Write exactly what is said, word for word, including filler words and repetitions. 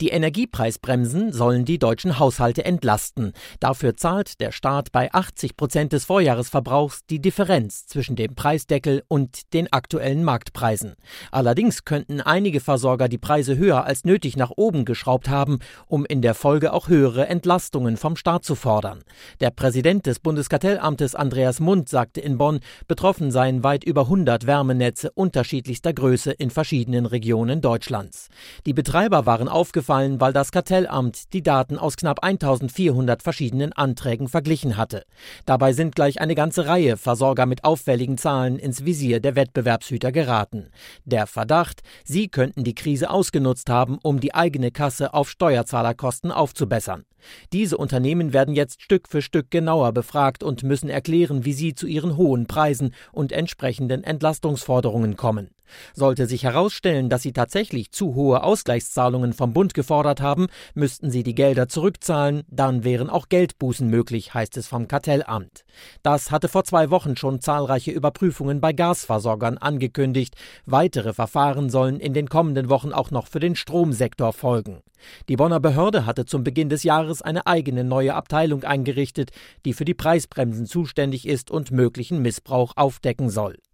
Die Energiepreisbremsen sollen die deutschen Haushalte entlasten. Dafür zahlt der Staat bei achtzig Prozent des Vorjahresverbrauchs die Differenz zwischen dem Preisdeckel und den aktuellen Marktpreisen. Allerdings könnten einige Versorger die Preise höher als nötig nach oben geschraubt haben, um in der Folge auch höhere Entlastungen vom Staat zu fordern. Der Präsident des Bundeskartellamtes Andreas Mund sagte in Bonn, betroffen seien weit über hundert Wärmenetze unterschiedlichster Größe in verschiedenen Regionen Deutschlands. Die Betreiber waren aufgefallen, weil das Kartellamt die Daten aus knapp eintausendvierhundert verschiedenen Anträgen verglichen hatte. Dabei sind gleich eine ganze Reihe Versorger mit auffälligen Zahlen ins Visier der Wettbewerbshüter geraten. Der Verdacht, sie könnten die Krise ausgenutzt haben, um die eigene Kasse auf Steuerzahlerkosten aufzubessern. Diese Unternehmen werden jetzt Stück für Stück genauer befragt und müssen erklären, wie sie zu ihren hohen Preisen und entsprechenden Entlastungsforderungen kommen. Sollte sich herausstellen, dass sie tatsächlich zu hohe Ausgleichszahlungen vom Bund gefordert haben, müssten sie die Gelder zurückzahlen, dann wären auch Geldbußen möglich, heißt es vom Kartellamt. Das hatte vor zwei Wochen schon zahlreiche Überprüfungen bei Gasversorgern angekündigt. Weitere Verfahren sollen in den kommenden Wochen auch noch für den Stromsektor folgen. Die Bonner Behörde hatte zum Beginn des Jahres eine eigene neue Abteilung eingerichtet, die für die Preisbremsen zuständig ist und möglichen Missbrauch aufdecken soll.